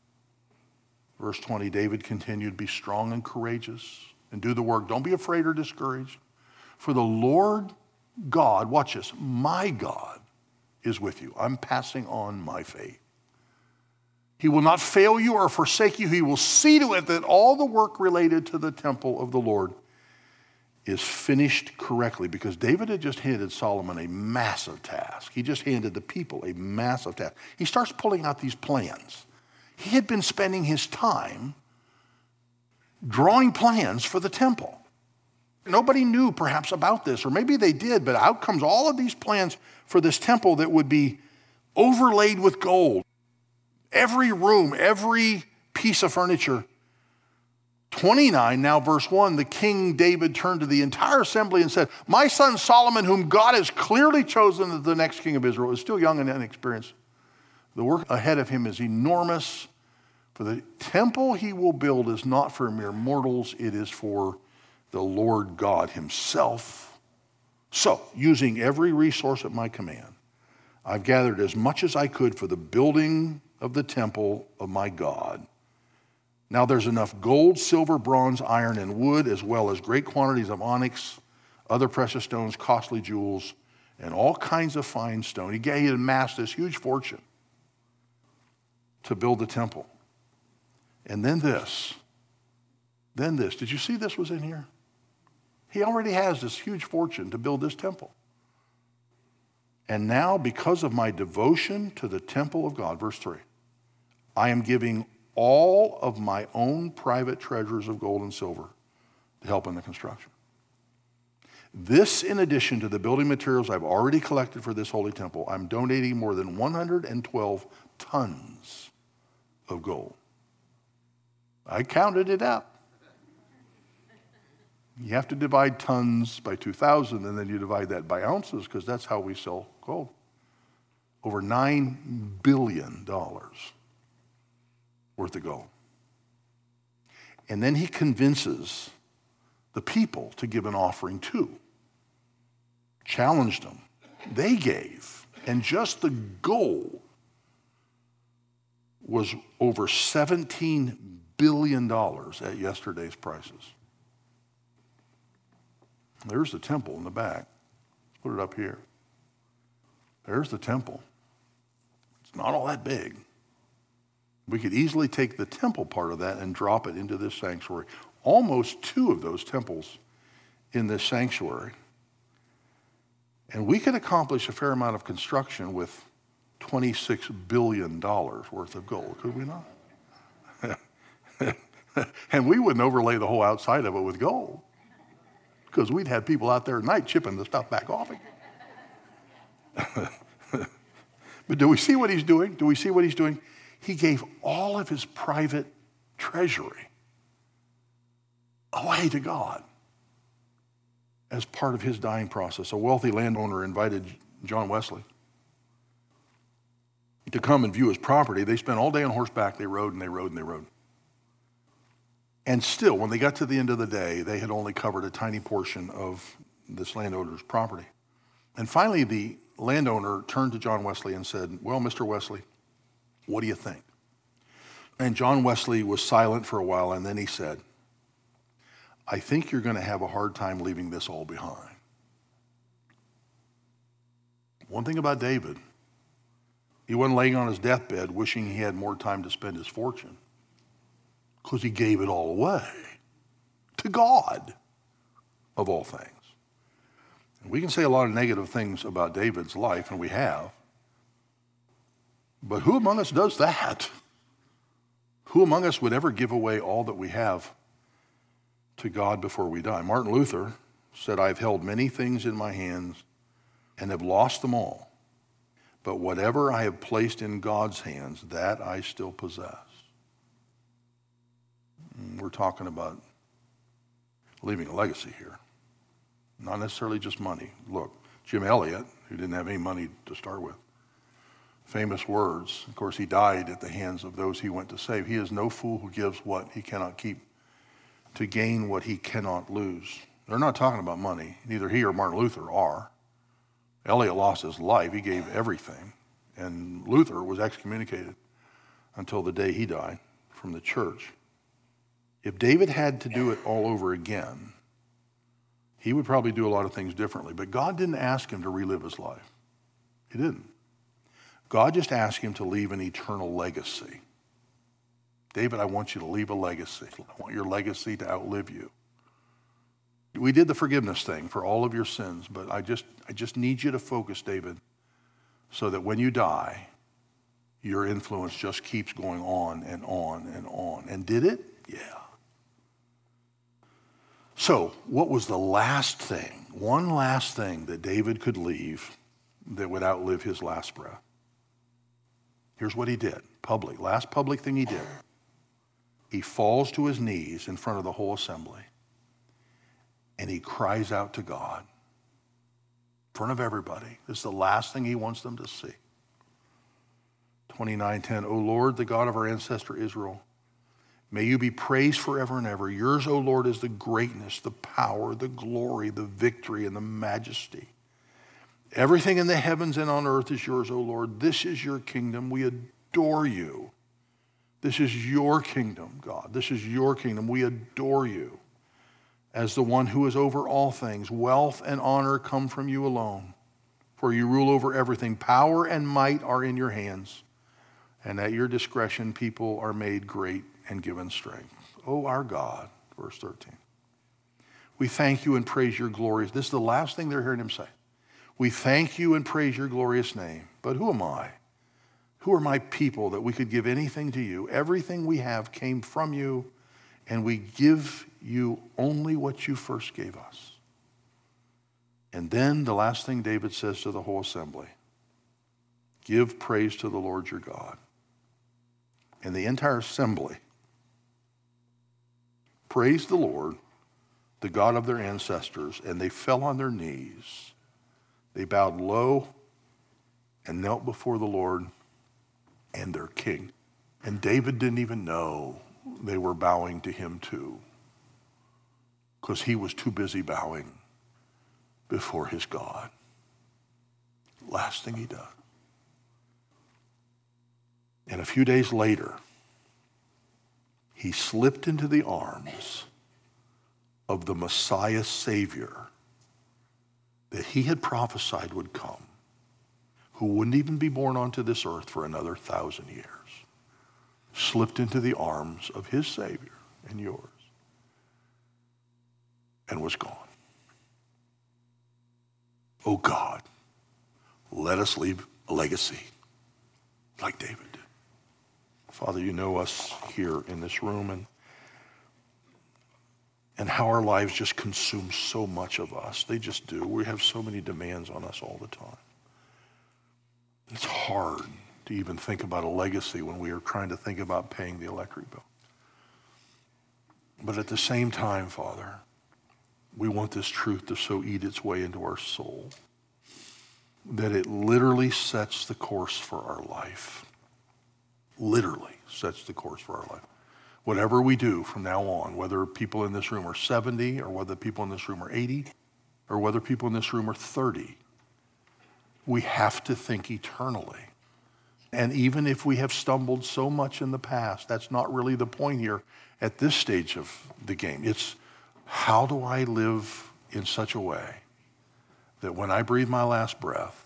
Verse 20, David continued, be strong and courageous and do the work. Don't be afraid or discouraged. For the Lord God, watch this, my God is with you. I'm passing on my faith. He will not fail you or forsake you. He will see to it that all the work related to the temple of the Lord is finished correctly, because David had just handed Solomon a massive task. He just handed the people a massive task. He starts pulling out these plans. He had been spending his time drawing plans for the temple. Nobody knew perhaps about this, or maybe they did, but out comes all of these plans for this temple that would be overlaid with gold. Every room, every piece of furniture. 29, now verse 1, the king David turned to the entire assembly and said, my son Solomon, whom God has clearly chosen as the next king of Israel, is still young and inexperienced. The work ahead of him is enormous. For the temple he will build is not for mere mortals, it is for the Lord God himself. So, using every resource at my command, I've gathered as much as I could for the building of the temple of my God. Now there's enough gold, silver, bronze, iron, and wood, as well as great quantities of onyx, other precious stones, costly jewels, and all kinds of fine stone. He had amassed this huge fortune to build the temple. And then this. Did you see this was in here? He already has this huge fortune to build this temple. And now, because of my devotion to the temple of God, verse 3, I am giving all of my own private treasures of gold and silver to help in the construction. This, in addition to the building materials I've already collected for this holy temple, I'm donating more than 112 tons of gold. I counted it up. You have to divide tons by 2,000, and then you divide that by ounces, because that's how we sell gold. Over $9 billion worth of gold. And then he convinces the people to give an offering too. Challenged them. They gave. And just the gold was over $17 billion at yesterday's prices. There's the temple in the back. Let's put it up here. There's the temple. It's not all that big. We could easily take the temple part of that and drop it into this sanctuary. Almost 2 of those temples in this sanctuary. And we could accomplish a fair amount of construction with $26 billion worth of gold, could we not? And we wouldn't overlay the whole outside of it with gold, because we'd have people out there at night chipping the stuff back off again. But do we see what he's doing? Do we see what he's doing? He gave all of his private treasury away to God as part of his dying process. A wealthy landowner invited John Wesley to come and view his property. They spent all day on horseback. They rode and they rode and they rode. And still, when they got to the end of the day, they had only covered a tiny portion of this landowner's property. And finally, the landowner turned to John Wesley and said, well, Mr. Wesley, what do you think? And John Wesley was silent for a while, and then he said, I think you're going to have a hard time leaving this all behind. One thing about David, he wasn't laying on his deathbed wishing he had more time to spend his fortune, because he gave it all away to God, of all things. And we can say a lot of negative things about David's life, and we have. But who among us does that? Who among us would ever give away all that we have to God before we die? Martin Luther said, I've held many things in my hands and have lost them all. But whatever I have placed in God's hands, that I still possess. We're talking about leaving a legacy here. Not necessarily just money. Look, Jim Elliot, who didn't have any money to start with, famous words. Of course, he died at the hands of those he went to save. He is no fool who gives what he cannot keep to gain what he cannot lose. They're not talking about money. Neither he or Martin Luther are. Eliot lost his life. He gave everything. And Luther was excommunicated until the day he died from the church. If David had to do it all over again, he would probably do a lot of things differently. But God didn't ask him to relive his life. He didn't. God just asked him to leave an eternal legacy. David, I want you to leave a legacy. I want your legacy to outlive you. We did the forgiveness thing for all of your sins, but I just need you to focus, David, so that when you die, your influence just keeps going on and on and on. And did it? Yeah. So what was the last thing, one last thing that David could leave that would outlive his last breath? Here's what he did, last public thing he did. He falls to his knees in front of the whole assembly and he cries out to God in front of everybody. This is the last thing he wants them to see. 29:10, O Lord, the God of our ancestor Israel, may you be praised forever and ever. Yours, O Lord, is the greatness, the power, the glory, the victory, and the majesty. Everything in the heavens and on earth is yours, O Lord. This is your kingdom. We adore you. This is your kingdom, God. This is your kingdom. We adore you as the one who is over all things. Wealth and honor come from you alone, for you rule over everything. Power and might are in your hands, and at your discretion people are made great and given strength. Oh, our God, verse 13. We thank you and praise your glorious. This is the last thing they're hearing him say. We thank you and praise your glorious name. But who am I? Who are my people that we could give anything to you? Everything we have came from you, and we give you only what you first gave us. And then the last thing David says to the whole assembly, give praise to the Lord your God. And the entire assembly praised the Lord, the God of their ancestors, and they fell on their knees. They bowed low and knelt before the Lord and their king. And David didn't even know they were bowing to him too, because he was too busy bowing before his God. Last thing he done. And a few days later, he slipped into the arms of the Messiah Savior that he had prophesied would come, who wouldn't even be born onto this earth for another 1,000 years. Slipped into the arms of his Savior and yours and was gone. Oh God, let us leave a legacy like David did. Father, you know us here in this room and how our lives just consume so much of us. They just do. We have so many demands on us all the time. It's hard to even think about a legacy when we are trying to think about paying the electric bill. But at the same time, Father, we want this truth to so eat its way into our soul that it literally sets the course for our life. Literally sets the course for our life. Whatever we do from now on, whether people in this room are 70 or whether people in this room are 80 or whether people in this room are 30, we have to think eternally. And even if we have stumbled so much in the past, that's not really the point here at this stage of the game. It's how do I live in such a way that when I breathe my last breath,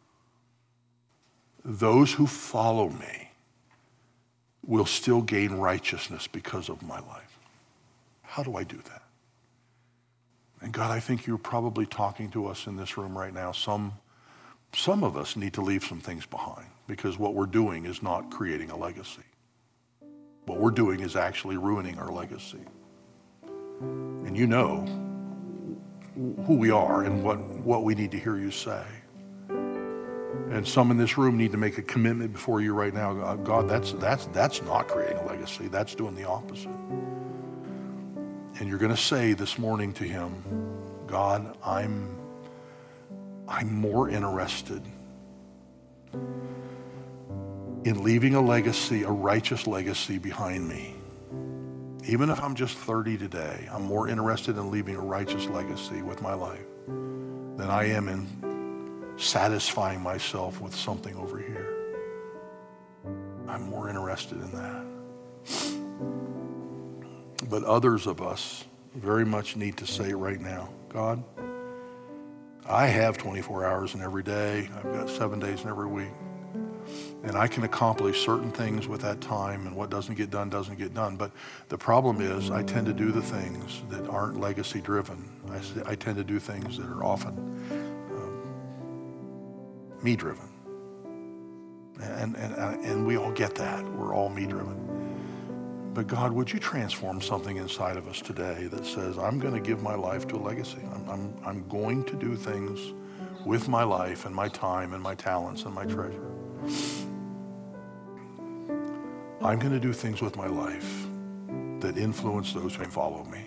those who follow me will still gain righteousness because of my life. How do I do that? And God, I think you're probably talking to us in this room right now. Some of us need to leave some things behind because what we're doing is not creating a legacy. What we're doing is actually ruining our legacy. And you know who we are and what we need to hear you say. And some in this room need to make a commitment before you right now. God, that's not creating a legacy. That's doing the opposite. And you're going to say this morning to him, God, I'm more interested in leaving a legacy, a righteous legacy behind me Even if I'm just 30 today, I'm more interested in leaving a righteous legacy with my life than I am in satisfying myself with something over here. I'm more interested in that. But others of us very much need to say right now, God, I have 24 hours in every day. I've got 7 days in every week. And I can accomplish certain things with that time, and what doesn't get done, doesn't get done. But the problem is I tend to do the things that aren't legacy driven. I tend to do things that are often me driven. And we all get that. We're all me driven. But God, would you transform something inside of us today that says, I'm going to give my life to a legacy. I'm going to do things with my life and my time and my talents and my treasure. I'm going to do things with my life that influence those who follow me.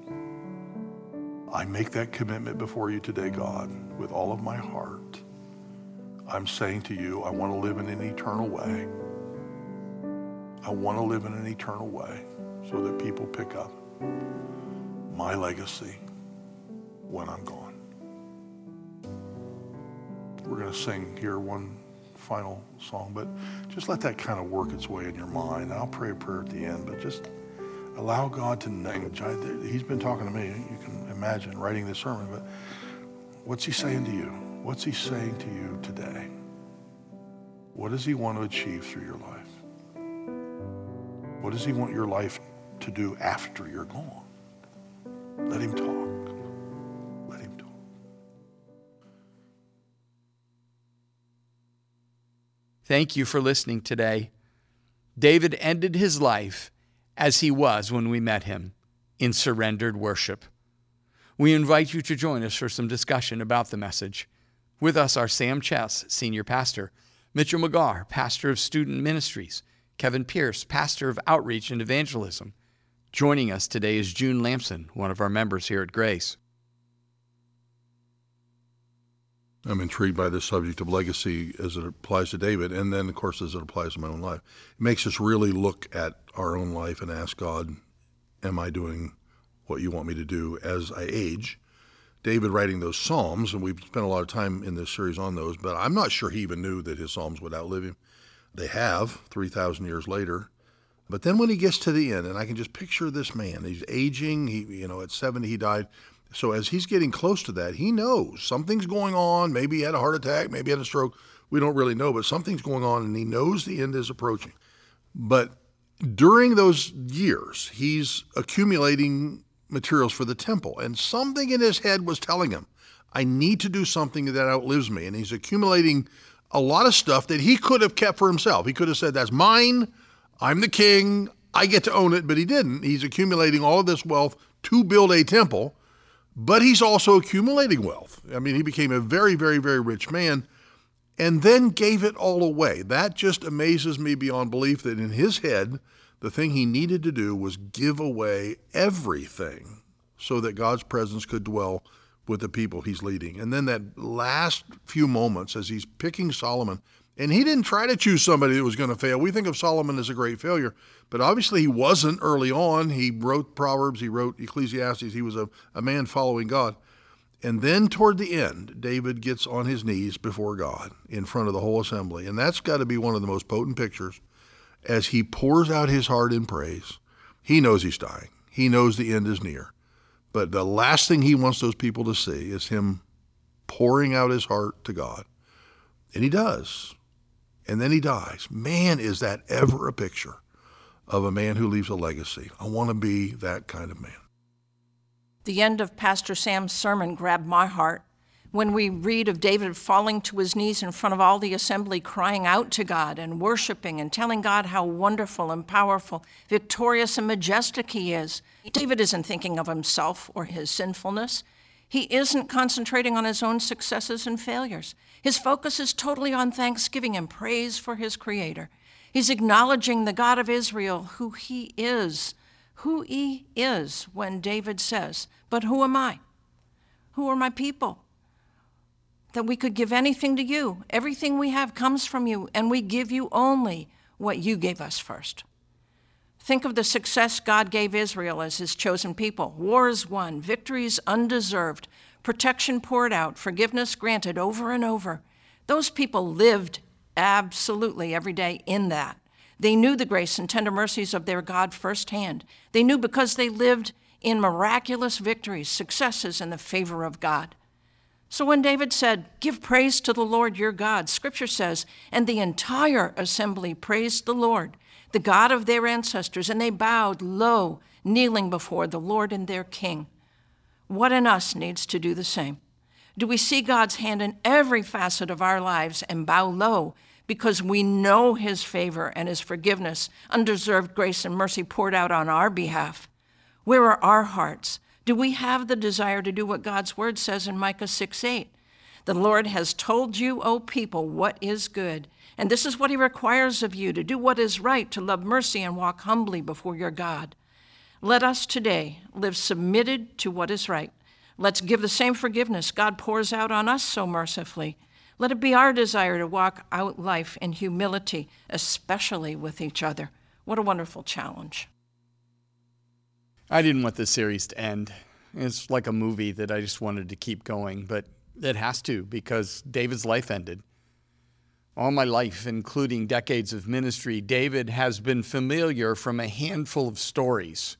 I make that commitment before you today, God, with all of my heart. I'm saying to you, I want to live in an eternal way. I want to live in an eternal way so that people pick up my legacy when I'm gone. We're going to sing here one final song, but just let that kind of work its way in your mind. I'll pray a prayer at the end, but just allow God to nudge. He's been talking to me. You can imagine writing this sermon, but what's he saying to you? What's he saying to you today? What does he want to achieve through your life? What does he want your life to do after you're gone? Let him talk. Let him talk. Thank you for listening today. David ended his life as he was when we met him, in surrendered worship. We invite you to join us for some discussion about the message. With us are Sam Chess, Senior Pastor, Mitchell McGarr, Pastor of Student Ministries, Kevin Pierce, Pastor of Outreach and Evangelism. Joining us today is June Lamson, one of our members here at Grace. I'm intrigued by this subject of legacy as it applies to David, and then, of course, as it applies to my own life. It makes us really look at our own life and ask God, am I doing what you want me to do as I age? David writing those Psalms, and we've spent a lot of time in this series on those, but I'm not sure he even knew that his Psalms would outlive him. They have, 3,000 years later. But then when he gets to the end, and I can just picture this man, he's aging, at 70 he died. So as he's getting close to that, he knows something's going on. Maybe he had a heart attack, maybe he had a stroke. We don't really know, but something's going on, and he knows the end is approaching. But during those years, he's accumulating materials for the temple, and something in his head was telling him, I need to do something that outlives me. And he's accumulating a lot of stuff that he could have kept for himself. He could have said, that's mine, I'm the king, I get to own it, but he didn't. He's accumulating all of this wealth to build a temple, but he's also accumulating wealth. I mean, he became a very, very, very rich man and then gave it all away. That just amazes me beyond belief that in his head, the thing he needed to do was give away everything so that God's presence could dwell with the people he's leading. And then that last few moments as he's picking Solomon, and he didn't try to choose somebody that was going to fail. We think of Solomon as a great failure, but obviously he wasn't early on. He wrote Proverbs, he wrote Ecclesiastes. He was a man following God. And then toward the end, David gets on his knees before God in front of the whole assembly. And that's got to be one of the most potent pictures as he pours out his heart in praise. He knows he's dying. He knows the end is near. But the last thing he wants those people to see is him pouring out his heart to God. And he does. And then he dies. Man, is that ever a picture of a man who leaves a legacy. I want to be that kind of man. The end of Pastor Sam's sermon grabbed my heart. When we read of David falling to his knees in front of all the assembly, crying out to God and worshiping and telling God how wonderful and powerful, victorious and majestic he is, David isn't thinking of himself or his sinfulness. He isn't concentrating on his own successes and failures. His focus is totally on thanksgiving and praise for his Creator. He's acknowledging the God of Israel, who he is when David says, but who am I? Who are my people? That we could give anything to you. Everything we have comes from you, and we give you only what you gave us first. Think of the success God gave Israel as his chosen people. Wars won, victories undeserved, protection poured out, forgiveness granted over and over. Those people lived absolutely every day in that. They knew the grace and tender mercies of their God firsthand. They knew because they lived in miraculous victories, successes, and the favor of God. So when David said, "Give praise to the Lord your God," Scripture says, and the entire assembly praised the Lord, the God of their ancestors, and they bowed low, kneeling before the Lord and their King. What in us needs to do the same? Do we see God's hand in every facet of our lives and bow low because we know his favor and his forgiveness, undeserved grace and mercy poured out on our behalf? Where are our hearts? Do we have the desire to do what God's word says in Micah 6:8? The Lord has told you, O people, what is good. And this is what he requires of you, to do what is right, to love mercy and walk humbly before your God. Let us today live submitted to what is right. Let's give the same forgiveness God pours out on us so mercifully. Let it be our desire to walk out life in humility, especially with each other. What a wonderful challenge. I didn't want this series to end. It's like a movie that I just wanted to keep going, but it has to because David's life ended. All my life, including decades of ministry, David has been familiar from a handful of stories.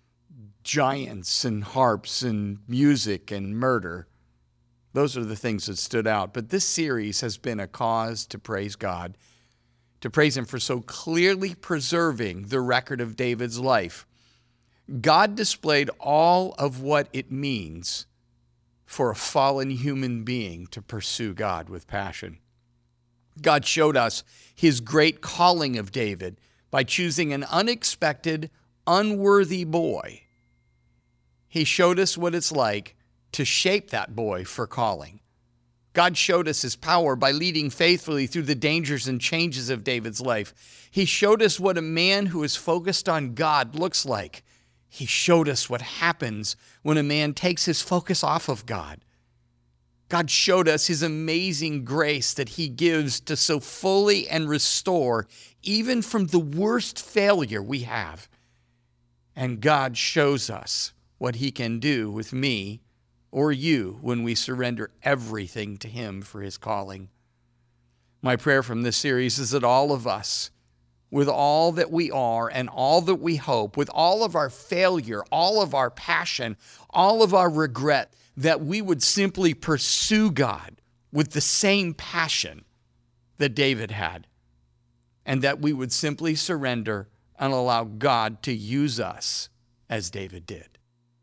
Giants and harps and music and murder. Those are the things that stood out. But this series has been a cause to praise God, to praise him for so clearly preserving the record of David's life. God displayed all of what it means for a fallen human being to pursue God with passion. God showed us his great calling of David by choosing an unexpected, unworthy boy. He showed us what it's like to shape that boy for calling. God showed us his power by leading faithfully through the dangers and changes of David's life. He showed us what a man who is focused on God looks like. He showed us what happens when a man takes his focus off of God. God showed us his amazing grace that he gives to so fully and restore even from the worst failure we have. And God shows us what he can do with me or you when we surrender everything to him for his calling. My prayer from this series is that all of us, with all that we are and all that we hope, with all of our failure, all of our passion, all of our regret, that we would simply pursue God with the same passion that David had, and that we would simply surrender and allow God to use us as David did.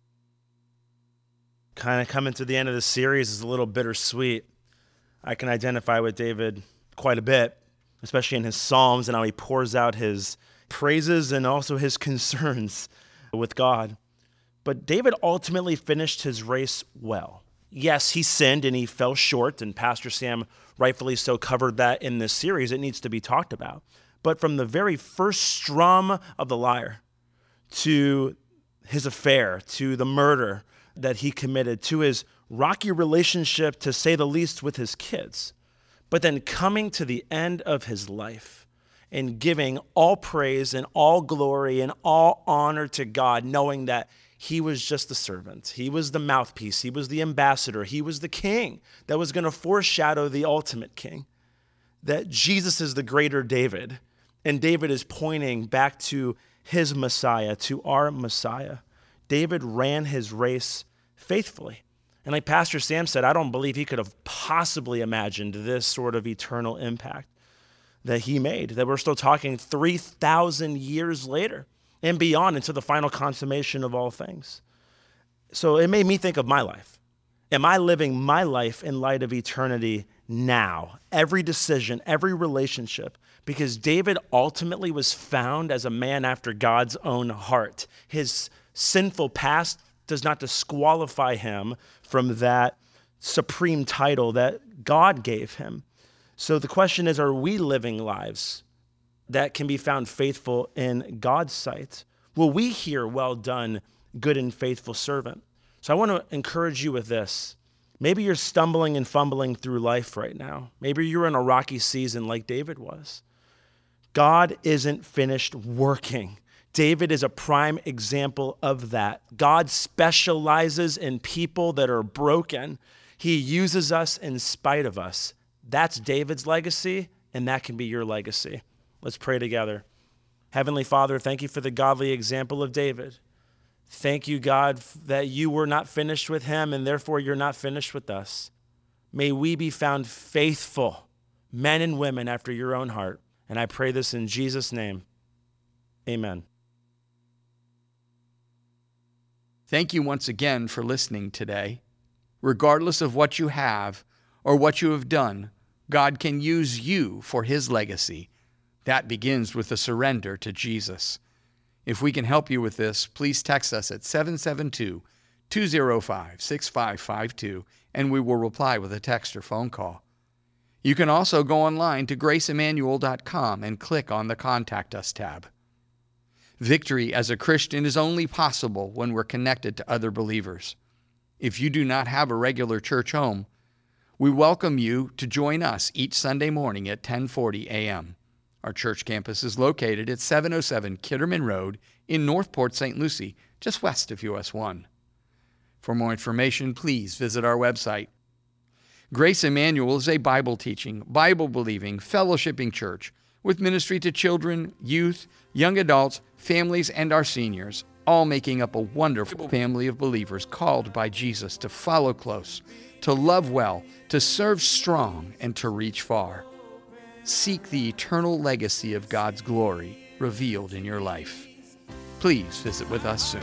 Kind of coming to the end of the series is a little bittersweet. I can identify with David quite a bit, especially in his Psalms and how he pours out his praises and also his concerns with God. But David ultimately finished his race well. Yes, he sinned and he fell short, and Pastor Sam rightfully so covered that in this series. It needs to be talked about. But from the very first strum of the lyre to his affair, to the murder that he committed, to his rocky relationship, to say the least, with his kids, but then coming to the end of his life and giving all praise and all glory and all honor to God, knowing that he was just the servant. He was the mouthpiece. He was the ambassador. He was the king that was going to foreshadow the ultimate king, that Jesus is the greater David, and David is pointing back to his Messiah, to our Messiah. David ran his race faithfully. And like Pastor Sam said, I don't believe he could have possibly imagined this sort of eternal impact that he made, that we're still talking 3,000 years later and beyond into the final consummation of all things. So it made me think of my life. Am I living my life in light of eternity now? Every decision, every relationship, because David ultimately was found as a man after God's own heart. His sinful past does not disqualify him from that supreme title that God gave him. So the question is, are we living lives that can be found faithful in God's sight? Will we hear, "Well done, good and faithful servant"? So I want to encourage you with this. Maybe you're stumbling and fumbling through life right now. Maybe you're in a rocky season like David was. God isn't finished working. David is a prime example of that. God specializes in people that are broken. He uses us in spite of us. That's David's legacy, and that can be your legacy. Let's pray together. Heavenly Father, thank you for the godly example of David. Thank you, God, that you were not finished with him, and therefore you're not finished with us. May we be found faithful men and women after your own heart. And I pray this in Jesus' name. Amen. Thank you once again for listening today. Regardless of what you have or what you have done, God can use you for his legacy. That begins with a surrender to Jesus. If we can help you with this, please text us at 772-205-6552, and we will reply with a text or phone call. You can also go online to graceemmanuel.com and click on the Contact Us tab. Victory as a Christian is only possible when we're connected to other believers. If you do not have a regular church home, we welcome you to join us each Sunday morning at 10:40 a.m. Our church campus is located at 707 Kitterman Road in Northport, St. Lucie, just west of US 1. For more information, please visit our website. Grace Emmanuel is a Bible-teaching, Bible-believing, fellowshipping church with ministry to children, youth, young adults, families, and our seniors, all making up a wonderful family of believers called by Jesus to follow close, to love well, to serve strong, and to reach far. Seek the eternal legacy of God's glory revealed in your life. Please visit with us soon.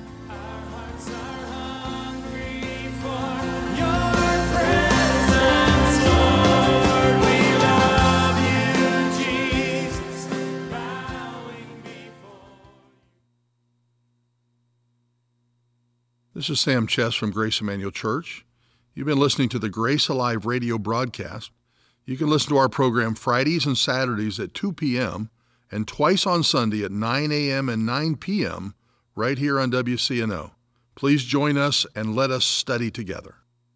This is Sam Chess from Grace Emmanuel Church. You've been listening to the Grace Alive radio broadcast. You can listen to our program Fridays and Saturdays at 2 p.m. and twice on Sunday at 9 a.m. and 9 p.m. right here on WCNO. Please join us and let us study together.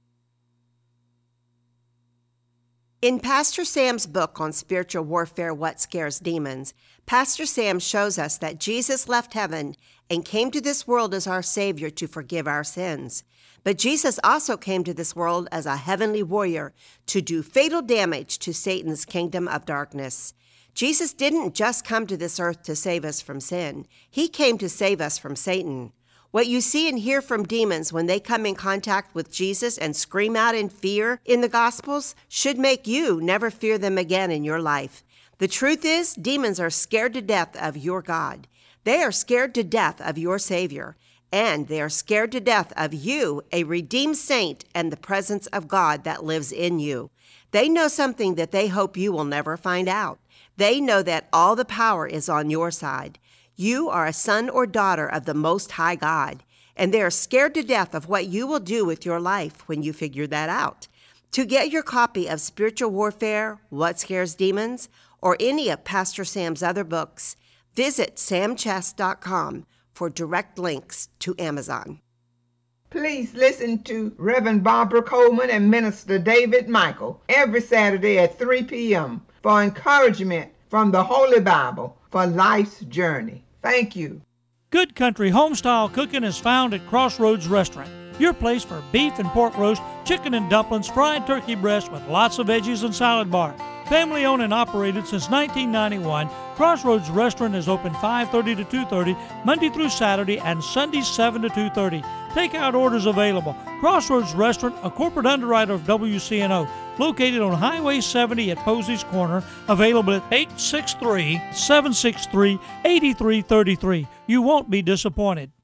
In Pastor Sam's book on spiritual warfare, What Scares Demons, Pastor Sam shows us that Jesus left heaven and came to this world as our Savior to forgive our sins. But Jesus also came to this world as a heavenly warrior to do fatal damage to Satan's kingdom of darkness. Jesus didn't just come to this earth to save us from sin. He came to save us from Satan. What you see and hear from demons when they come in contact with Jesus and scream out in fear in the Gospels should make you never fear them again in your life. The truth is, demons are scared to death of your God. They are scared to death of your Savior. And they are scared to death of you, a redeemed saint, and the presence of God that lives in you. They know something that they hope you will never find out. They know that all the power is on your side. You are a son or daughter of the Most High God, and they are scared to death of what you will do with your life when you figure that out. To get your copy of Spiritual Warfare, What Scares Demons, or any of Pastor Sam's other books, visit samchess.com for direct links to Amazon. Please listen to Reverend Barbara Coleman and Minister David Michael every Saturday at 3 p.m. for encouragement from the Holy Bible for life's journey. Thank you. Good Country Homestyle Cooking is found at Crossroads Restaurant, your place for beef and pork roast, chicken and dumplings, fried turkey breast with lots of veggies and salad bar. Family owned and operated since 1991, Crossroads Restaurant is open 5:30 to 2:30, Monday through Saturday, and Sundays 7 to 2:30. Takeout orders available. Crossroads Restaurant, a corporate underwriter of WCNO, located on Highway 70 at Posey's Corner, available at 863-763-8333. You won't be disappointed.